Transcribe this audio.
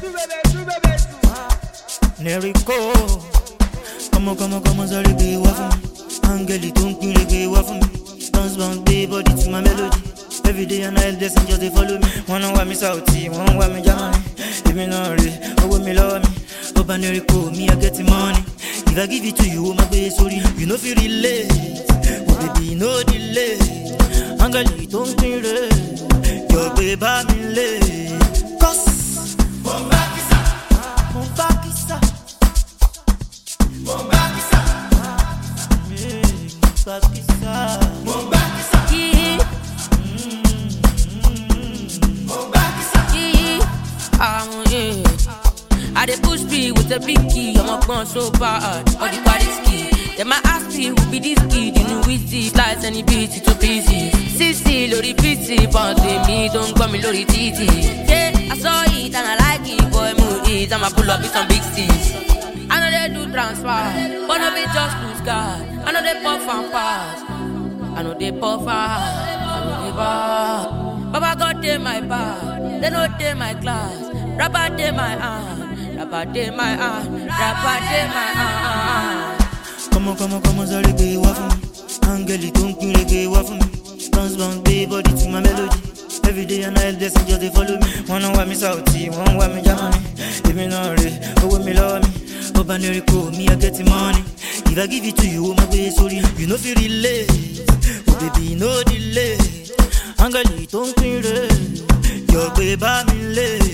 Nerico, come, sorry, be what for me. Angeli, don't be what for me. Bounce, be body to my melody. Every day and night, blessing just they follow me. One want me Saudi, one want me Germany. If me not ready, oh me love me. Open Nerico, me I get the money. If I give it to you, my baby, sorry, you know feel relate. Oh baby, no delay. Angeli, don't be ready. Your baby, me late. Cause Bombakisa. I dey push me with a big key, I'm a gun so bad, all the party's key. Then my ask me who be this kid, you know easy, slice any beat, it's too busy. CC, lori PC, bounce with me, don't call me lori TT. Yeah, I saw it and I like it, boy, move it, I'ma pull up with some big sticks. I know they do transfer, but no be just lose God. I know they puff and pass, I know they puff I know they bar. Baba God dey my bar, they know they my class. Rapper dey my hand, rapper dey my hand, rapper dey my hand. Come, sorry, be what for me. Angeli, don't be what for me. Bounce, be body to my melody. Every day and night, blessing just they follow me. One want me Saudi, one want me Germany. If me not ready, oh me love me. Open Nerico, me I get the money. If I give it to you, my baby, sorry, you know feel relate. Oh baby, no delay. Angeli, don't be ready. Your baby, me late.